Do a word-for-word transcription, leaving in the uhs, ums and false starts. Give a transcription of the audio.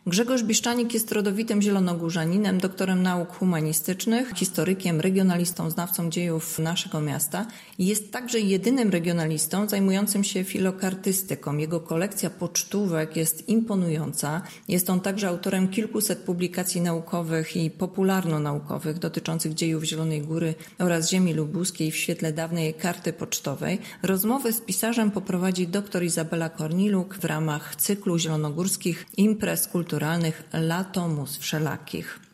Grzegorz Biszczanik jest rodowitym zielonogórzaninem, doktorem nauk humanistycznych, historykiem, regionalistą, znawcą dziejów naszego miasta. Jest także jedynym regionalistą zajmującym się filokartystyką. Jego kolekcja pocztówek jest imponująca. Jest on także autorem kilkuset publikacji naukowych i popularno-naukowych dotyczących dziejów Zielonej Góry oraz ziemi lubuskiej w świetle dawnej karty pocztowej. Rozmowę z pisarzem poprowadzi dr Izabela Korniluk w ramach cyklu zielonogórskich imprez kulturalnych Lato Mus Wszelakich.